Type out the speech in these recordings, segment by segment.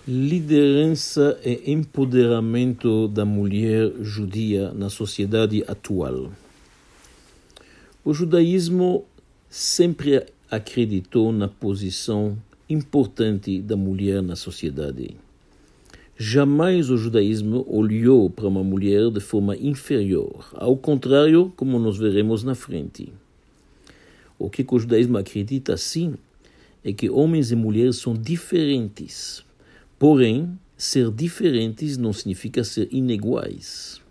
Liderança e empoderamento da mulher judia na sociedade atual. O judaísmo sempre acreditou na posição importante da mulher na sociedade. Jamais o judaísmo olhou para uma mulher de forma inferior, ao contrário, como nós veremos na frente. O que o judaísmo acredita, sim, é que homens e mulheres são diferentes. Porém, ser diferentes não significa ser iniguais.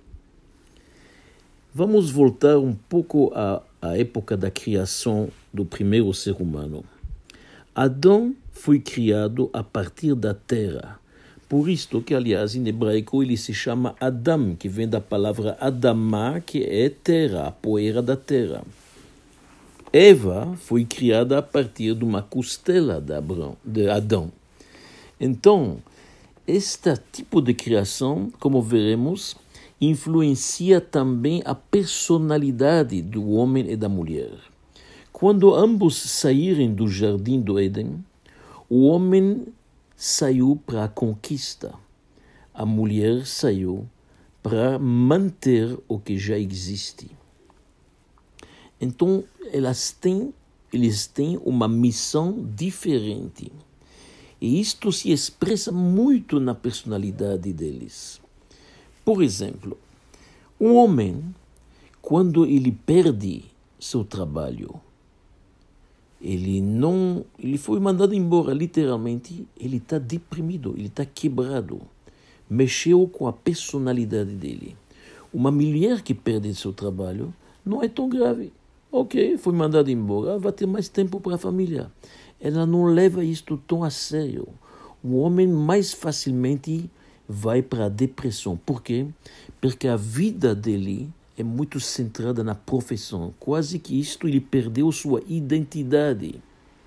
Vamos voltar um pouco à época da criação do primeiro ser humano. Adão foi criado a partir da terra. Por isto que, aliás, em hebraico ele se chama Adam, que vem da palavra Adamá, que é terra, a poeira da terra. Eva foi criada a partir de uma costela de Adão. Então, este tipo de criação, como veremos, influencia também a personalidade do homem e da mulher. Quando ambos saírem do jardim do Éden, o homem saiu para a conquista, a mulher saiu para manter o que já existe. Então, eles têm uma missão diferente. E isto se expressa muito na personalidade deles. Por exemplo, um homem, quando ele perde seu trabalho, ele foi mandado embora, literalmente, ele está deprimido, ele está quebrado. Mexeu com a personalidade dele. Uma mulher que perde seu trabalho não é tão grave. Ok, foi mandado embora, vai ter mais tempo para a família. Ela não leva isto tão a sério. O homem mais facilmente vai para a depressão. Por quê? Porque a vida dele é muito centrada na profissão. Quase que ele perdeu sua identidade.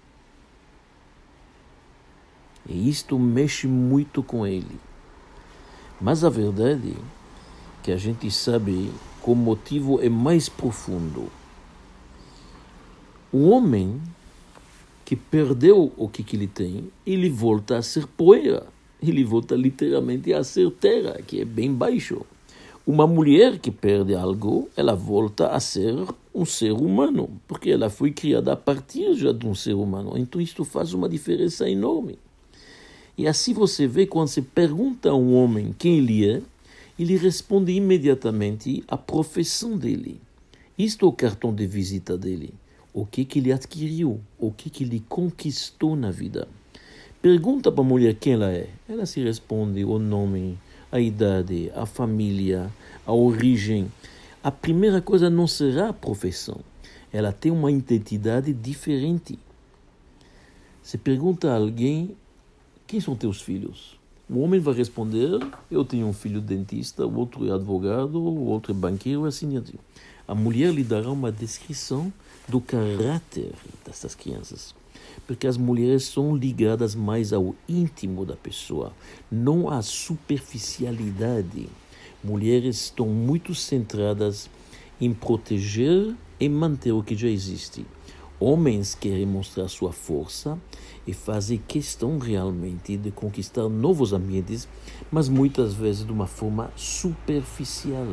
E isto mexe muito com ele. Mas a verdade é que a gente sabe que o motivo é mais profundo. O homem que perdeu o que ele tem, ele volta a ser poeira. Ele volta literalmente a ser terra, que é bem baixo. Uma mulher que perde algo, ela volta a ser um ser humano, porque ela foi criada a partir já de um ser humano. Então isto faz uma diferença enorme. E assim você vê, quando você pergunta a um homem quem ele responde imediatamente a profissão dele. Isto é o cartão de visita dele. O que ele adquiriu, o que ele conquistou na vida. Pergunta para a mulher quem ela é. Ela se responde o nome, a idade, a família, a origem. A primeira coisa não será a profissão. Ela tem uma identidade diferente. Se pergunta a alguém, quem são teus filhos? O homem vai responder, eu tenho um filho dentista, o outro é advogado, o outro é banqueiro, assim. A mulher lhe dará uma descrição do caráter dessas crianças. Porque as mulheres são ligadas mais ao íntimo da pessoa, não à superficialidade. Mulheres estão muito centradas em proteger e manter o que já existe. Homens querem mostrar sua força e fazem questão realmente de conquistar novos ambientes, mas muitas vezes de uma forma superficial.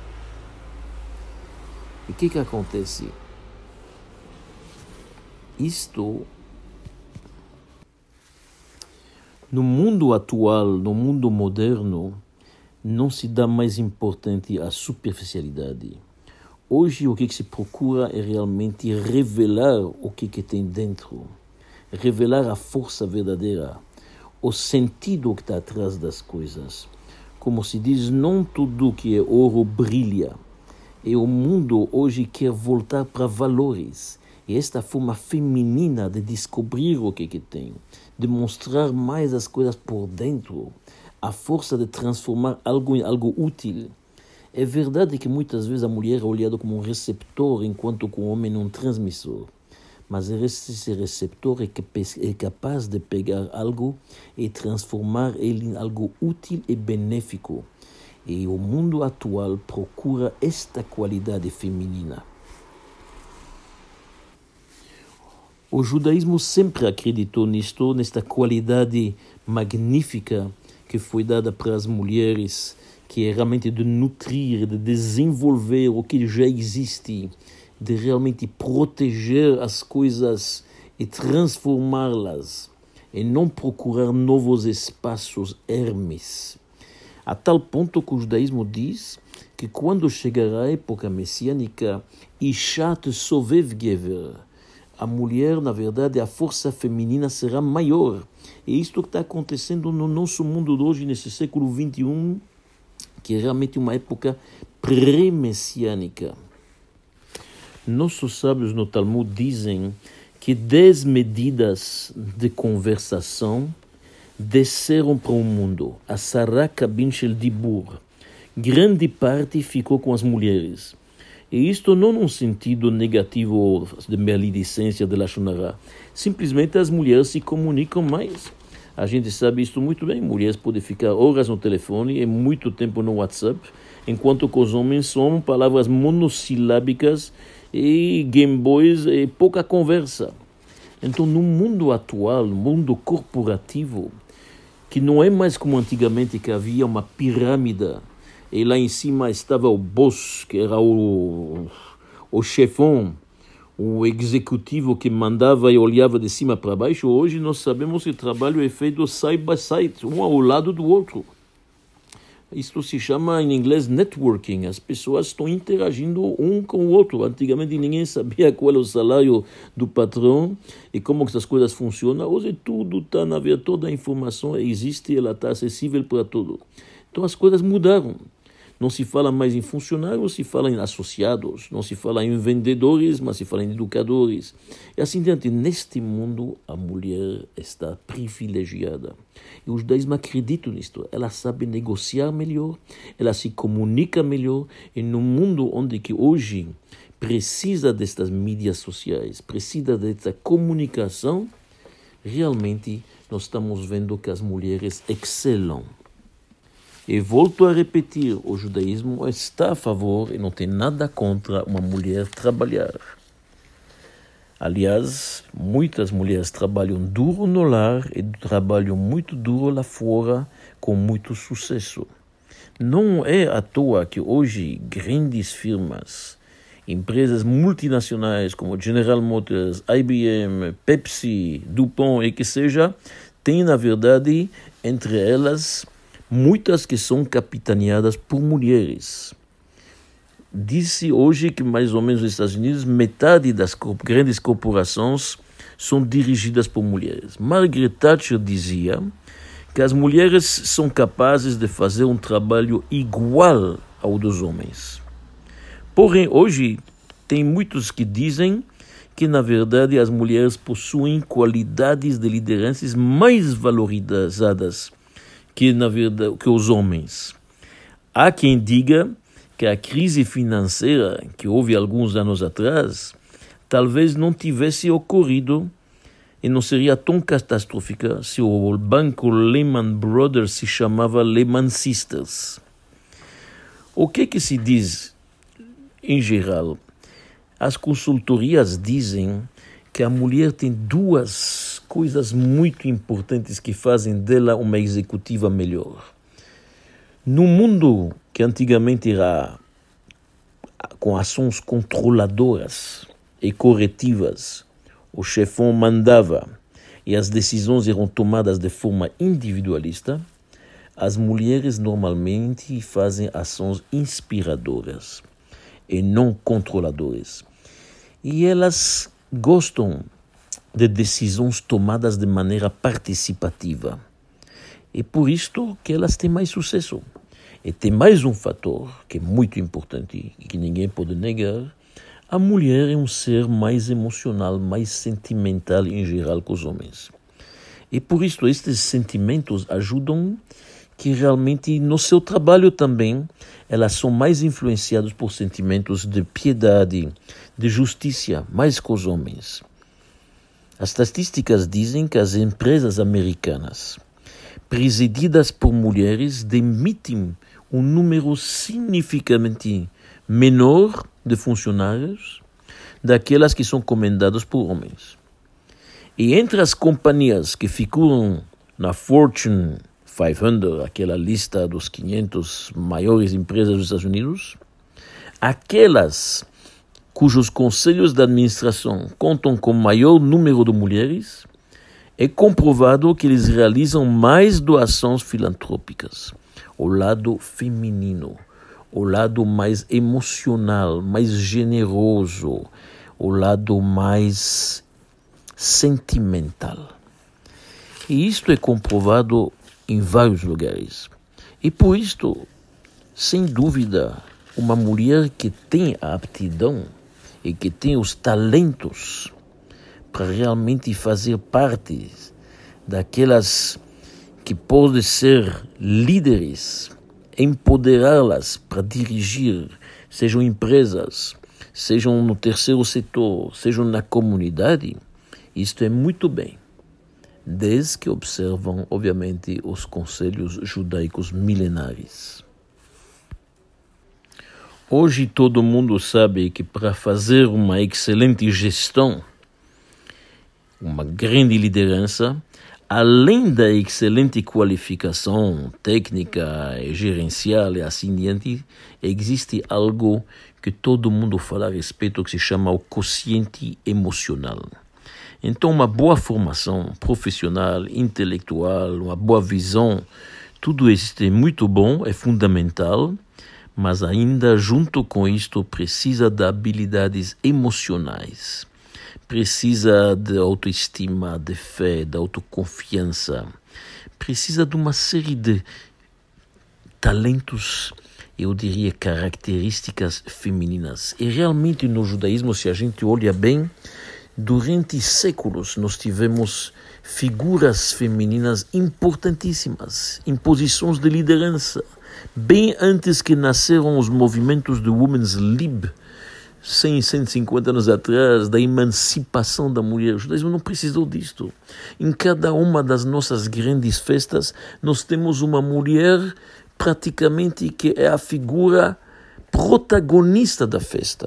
E o que acontece? Isto, no mundo atual, no mundo moderno, não se dá mais importante à superficialidade. Hoje o que se procura é realmente revelar o que tem dentro, revelar a força verdadeira, o sentido que está atrás das coisas. Como se diz, não tudo que é ouro brilha. E o mundo hoje quer voltar para valores. E esta forma feminina de descobrir o que tem, de mostrar mais as coisas por dentro, a força de transformar algo em algo útil. É verdade que muitas vezes a mulher é olhada como um receptor, enquanto que o homem é um transmissor. Mas esse receptor é capaz de pegar algo e transformar ele em algo útil e benéfico. E o mundo atual procura esta qualidade feminina. O judaísmo sempre acreditou nisto, nesta qualidade magnífica que foi dada para as mulheres, que é realmente de nutrir, de desenvolver o que já existe, de realmente proteger as coisas e transformá-las, e não procurar novos espaços Hermes. A tal ponto que o judaísmo diz que quando chegar a época messiânica, Ishat Sovev Gever, a mulher, na verdade, a força feminina será maior. E isto que está acontecendo no nosso mundo de hoje, nesse século XXI, que é realmente uma época pré-messiânica. Nossos sábios no Talmud dizem que 10 medidas de conversação desceram para o mundo. A Sarah Kabin Shel Dibur. Grande parte ficou com as mulheres. E isto não num sentido negativo de maledicência de Lashon Hara. Simplesmente as mulheres se comunicam mais. A gente sabe isso muito bem. Mulheres podem ficar horas no telefone e muito tempo no WhatsApp, enquanto que os homens são palavras monossilábicas e Game Boys e pouca conversa. Então, no mundo atual, no mundo corporativo, que não é mais como antigamente, que havia uma pirâmide e lá em cima estava o boss, que era o chefão, o executivo que mandava e olhava de cima para baixo. Hoje nós sabemos que o trabalho é feito side by side, um ao lado do outro. Isto se chama em inglês networking. As pessoas estão interagindo um com o outro. Antigamente ninguém sabia qual é o salário do patrão e como essas coisas funcionam. Hoje tudo está na verdade, toda a informação existe e ela está acessível para tudo. Então as coisas mudaram. Não se fala mais em funcionários, se fala em associados. Não se fala em vendedores, mas se fala em educadores. E assim diante, neste mundo, a mulher está privilegiada. E o judaísmo acredita nisto. Ela sabe negociar melhor, ela se comunica melhor. E no mundo onde que hoje precisa destas mídias sociais, precisa desta comunicação, realmente nós estamos vendo que as mulheres excelam. E volto a repetir, o judaísmo está a favor e não tem nada contra uma mulher trabalhar. Aliás, muitas mulheres trabalham duro no lar e trabalham muito duro lá fora com muito sucesso. Não é à toa que hoje grandes firmas, empresas multinacionais como General Motors, IBM, Pepsi, DuPont e que seja, têm na verdade entre elas muitas que são capitaneadas por mulheres. Diz-se hoje que mais ou menos nos Estados Unidos metade das grandes corporações são dirigidas por mulheres. Margaret Thatcher dizia que as mulheres são capazes de fazer um trabalho igual ao dos homens. Porém, hoje tem muitos que dizem que na verdade as mulheres possuem qualidades de lideranças mais valorizadas que na verdade que os homens. Há quem diga que a crise financeira que houve alguns anos atrás talvez não tivesse ocorrido e não seria tão catastrófica se o banco Lehman Brothers se chamava Lehman Sisters. O que se diz em geral? As consultorias dizem que a mulher tem duas coisas muito importantes que fazem dela uma executiva melhor. No mundo que antigamente era com ações controladoras e corretivas, o chefão mandava e as decisões eram tomadas de forma individualista, as mulheres normalmente fazem ações inspiradoras e não controladoras. E elas gostam de decisões tomadas de maneira participativa. E por isto que elas têm mais sucesso. E tem mais um fator que é muito importante e que ninguém pode negar. A mulher é um ser mais emocional, mais sentimental em geral que os homens. E por isso estes sentimentos ajudam que realmente no seu trabalho também elas são mais influenciadas por sentimentos de piedade, de justiça, mais que os homens. As estatísticas dizem que as empresas americanas, presididas por mulheres, demitem um número significativamente menor de funcionários daquelas que são comandadas por homens. E entre as companhias que figuram na Fortune 500, aquela lista dos 500 maiores empresas dos Estados Unidos, aquelas cujos conselhos de administração contam com maior número de mulheres, é comprovado que eles realizam mais doações filantrópicas. O lado feminino, o lado mais emocional, mais generoso, o lado mais sentimental. E isto é comprovado em vários lugares. E por isto, sem dúvida, uma mulher que tem a aptidão e que tem os talentos para realmente fazer parte daquelas que podem ser líderes, empoderá-las para dirigir, sejam empresas, sejam no terceiro setor, sejam na comunidade, isto é muito bem, desde que observam, obviamente, os conselhos judaicos milenares. Hoje todo mundo sabe que para fazer uma excelente gestão, uma grande liderança, além da excelente qualificação técnica, gerencial e assim diante, existe algo que todo mundo fala a respeito que se chama o quociente emocional. Então, uma boa formação profissional, intelectual, uma boa visão, tudo isso é muito bom, é fundamental, mas ainda junto com isto precisa de habilidades emocionais. Precisa de autoestima, de fé, de autoconfiança. Precisa de uma série de talentos, eu diria, características femininas. E realmente no judaísmo, se a gente olha bem, durante séculos nós tivemos figuras femininas importantíssimas, em posições de liderança. Bem antes que nasceram os movimentos do Women's Lib, 150 anos atrás, da emancipação da mulher. O judaísmo não precisou disto. Em cada uma das nossas grandes festas, nós temos uma mulher praticamente que é a figura protagonista da festa.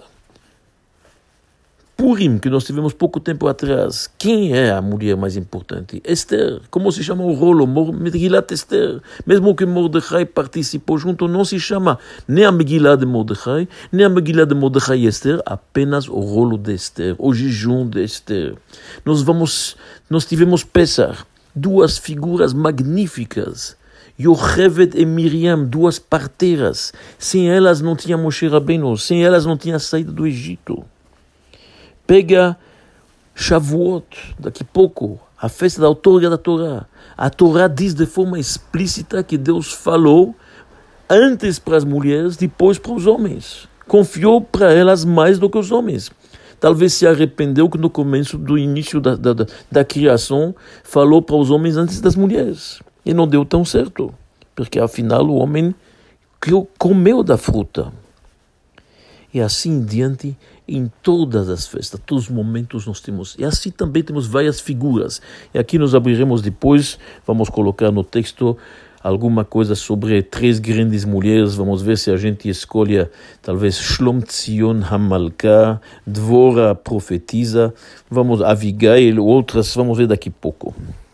Purim, que nós tivemos pouco tempo atrás, quem é a mulher mais importante? Esther. Como se chama o rolo? Megilat Esther. Mesmo que Mordecai participou junto, não se chama nem a Megillah de Mordecai, nem a Megillah de Mordecai e Esther, apenas o rolo de Esther, o jejum de Esther. Nós tivemos Pesach, duas figuras magníficas, Yocheved e Miriam, duas parteiras. Sem elas não tinha Moshe Rabbeinu, sem elas não tinha saído do Egito. Pega Shavuot, daqui a pouco, a festa da outorga da Torá. A Torá diz de forma explícita que Deus falou antes para as mulheres, depois para os homens. Confiou para elas mais do que os homens. Talvez se arrependeu que no começo do início da criação falou para os homens antes das mulheres. E não deu tão certo, porque afinal o homem comeu da fruta. E assim em diante, em todas as festas, todos os momentos nós temos. E assim também temos várias figuras. E aqui nós abriremos depois, vamos colocar no texto alguma coisa sobre 3 grandes mulheres. Vamos ver se a gente escolhe talvez Shlom Tzion Hamalka, Dvora profetiza, Abigail, outras, vamos ver daqui a pouco.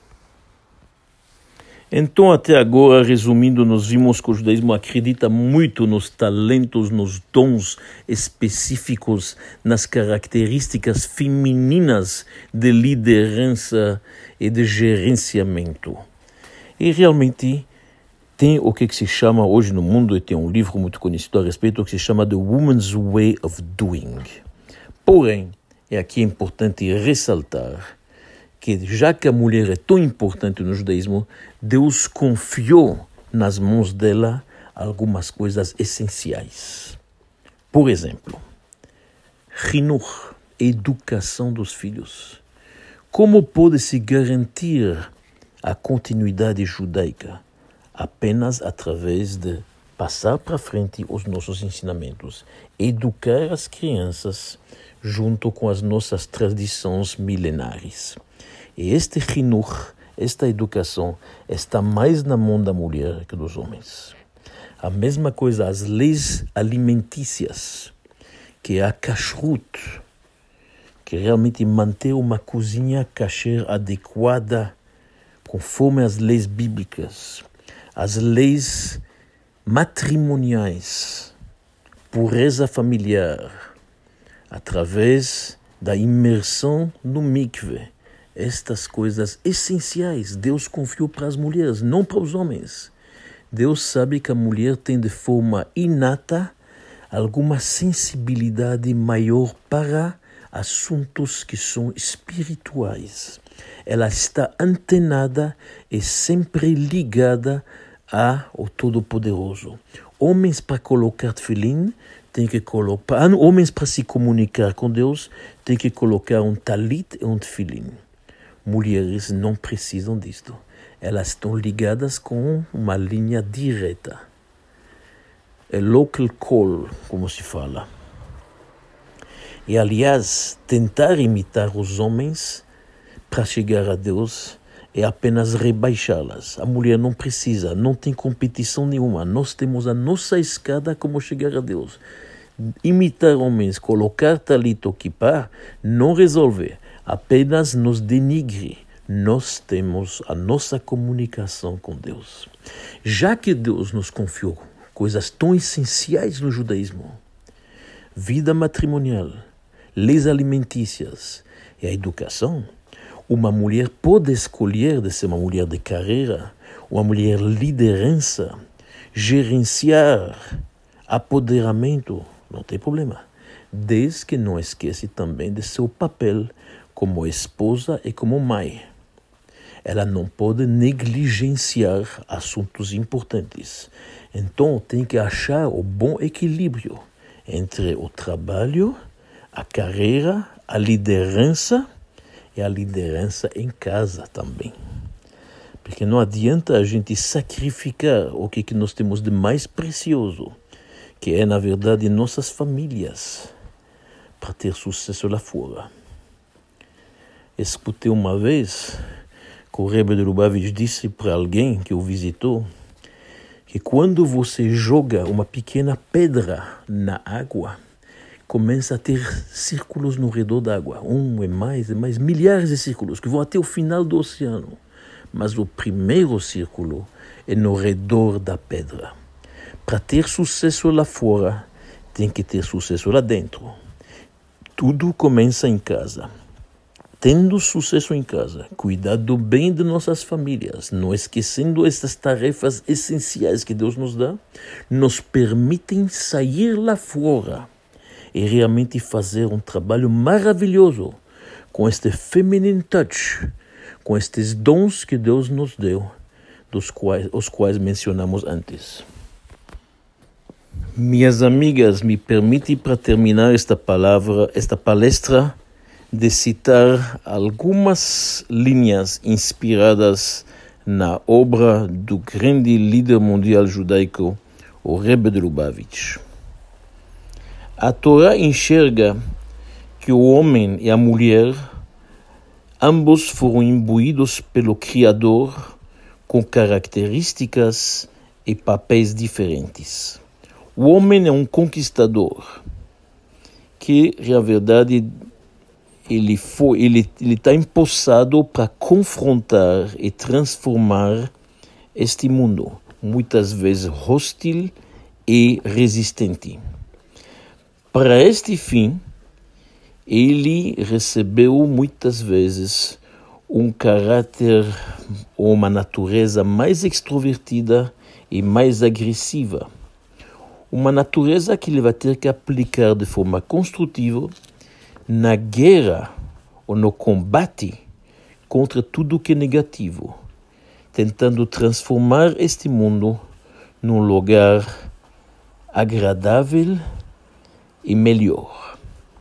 Então, até agora, resumindo, nós vimos que o judaísmo acredita muito nos talentos, nos dons específicos, nas características femininas de liderança e de gerenciamento. E realmente tem o que se chama hoje no mundo, e tem um livro muito conhecido a respeito, o que se chama The Woman's Way of Doing. Porém, é aqui importante ressaltar que já que a mulher é tão importante no judaísmo, Deus confiou nas mãos dela algumas coisas essenciais. Por exemplo, Chinuch, educação dos filhos. Como pode-se garantir a continuidade judaica? Apenas através de passar para frente os nossos ensinamentos, educar as crianças junto com as nossas tradições milenares. E este chinuch, esta educação, está mais na mão da mulher que dos homens. A mesma coisa, as leis alimentícias, que é a kashrut, que realmente manter uma cozinha kasher adequada, conforme as leis bíblicas, as leis matrimoniais, pureza familiar, através da imersão no mikve. Estas coisas essenciais Deus confiou para as mulheres, não para os homens. Deus sabe que a mulher tem de forma inata alguma sensibilidade maior para assuntos que são espirituais. Ela está antenada e sempre ligada ao Todo-Poderoso. Homens para colocar tefilim, tem que colocar, homens para se comunicar com Deus, tem que colocar um talit e um tefilim. Mulheres não precisam disto. Elas estão ligadas com uma linha direta. É local call, como se fala. E, aliás, tentar imitar os homens para chegar a Deus é apenas rebaixá-las. A mulher não precisa, não tem competição nenhuma. Nós temos a nossa escada como chegar a Deus. Imitar homens, colocar talit ou kippah, não resolve, apenas nos denigre. Nós temos a nossa comunicação com Deus. Já que Deus nos confiou coisas tão essenciais no judaísmo, vida matrimonial, leis alimentícias e a educação, uma mulher pode escolher de ser uma mulher de carreira, uma mulher liderança, gerenciar, apoderamento, não tem problema, desde que não esquece também de seu papel como esposa e como mãe. Ela não pode negligenciar assuntos importantes. Então tem que achar o bom equilíbrio entre o trabalho, a carreira, a liderança e a liderança em casa também. Porque não adianta a gente sacrificar o que nós temos de mais precioso, que é, na verdade, nossas famílias, para ter sucesso lá fora. Escutei uma vez que o Rebbe de Lubavitch disse para alguém que o visitou que quando você joga uma pequena pedra na água, começa a ter círculos no redor da água. E mais, milhares de círculos que vão até o final do oceano. Mas o primeiro círculo é no redor da pedra. Para ter sucesso lá fora, tem que ter sucesso lá dentro. Tudo começa em casa. Tendo sucesso em casa, cuidando bem de nossas famílias, não esquecendo essas tarefas essenciais que Deus nos dá, nos permitem sair lá fora e realmente fazer um trabalho maravilhoso com este feminine touch, com estes dons que Deus nos deu, os quais mencionamos antes. Minhas amigas, me permite para terminar esta palestra, de citar algumas linhas inspiradas na obra do grande líder mundial judaico, o Rebbe de Lubavitch. A Torá enxerga que o homem e a mulher, ambos foram imbuídos pelo Criador com características e papéis diferentes. O homem é um conquistador que, na verdade, ele está empossado para confrontar e transformar este mundo, muitas vezes hostil e resistente. Para este fim, ele recebeu muitas vezes um caráter ou uma natureza mais extrovertida e mais agressiva. Uma natureza que ele vai ter que aplicar de forma construtiva na guerra ou no combate contra tudo que é negativo, tentando transformar este mundo num lugar agradável e melhor.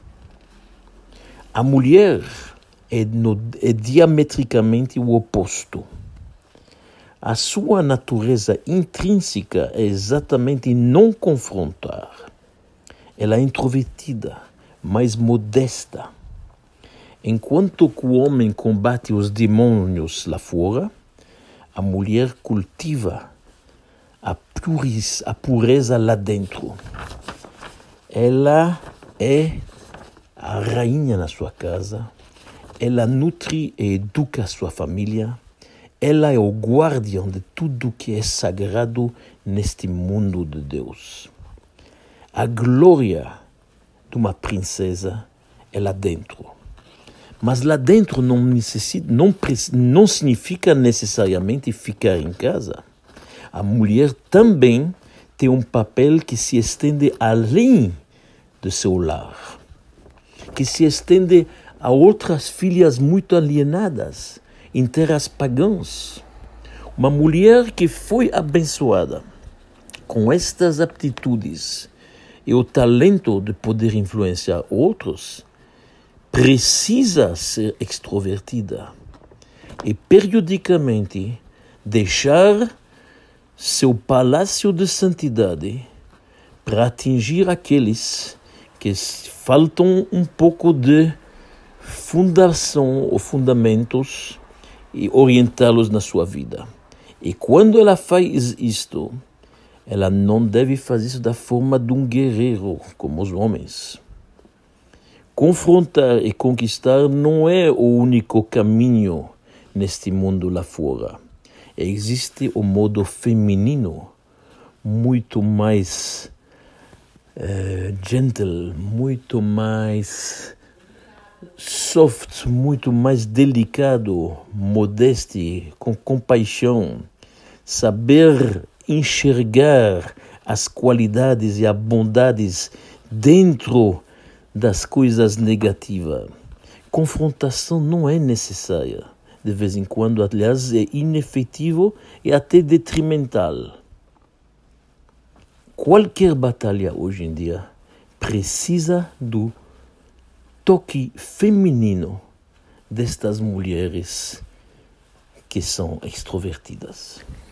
A mulher é diametricamente o oposto. A sua natureza intrínseca é exatamente não confrontar. Ela é introvertida, mais modesta. Enquanto que o homem combate os demônios lá fora, a mulher cultiva a pureza lá dentro. Ela é a rainha na sua casa, ela nutre e educa a sua família, ela é o guardião de tudo que é sagrado neste mundo de Deus. A glória de uma princesa é lá dentro. Mas lá dentro não significa necessariamente ficar em casa. A mulher também tem um papel que se estende além do seu lar, que se estende a outras filhas muito alienadas, em terras pagãs. Uma mulher que foi abençoada com estas aptitudes e o talento de poder influenciar outros, precisa ser extrovertida e periodicamente deixar seu palácio de santidade para atingir aqueles que faltam um pouco de fundação ou fundamentos e orientá-los na sua vida. E quando ela faz isto, ela não deve fazer isso da forma de um guerreiro, como os homens. Confrontar e conquistar não é o único caminho neste mundo lá fora. Existe o modo feminino, muito mais gentle, muito mais soft, muito mais delicado, modesto, com compaixão, saber enxergar as qualidades e as bondades dentro das coisas negativas. Confrontação não é necessária. De vez em quando, aliás, é inefetivo e até detrimental. Qualquer batalha hoje em dia precisa do toque feminino destas mulheres que são extrovertidas.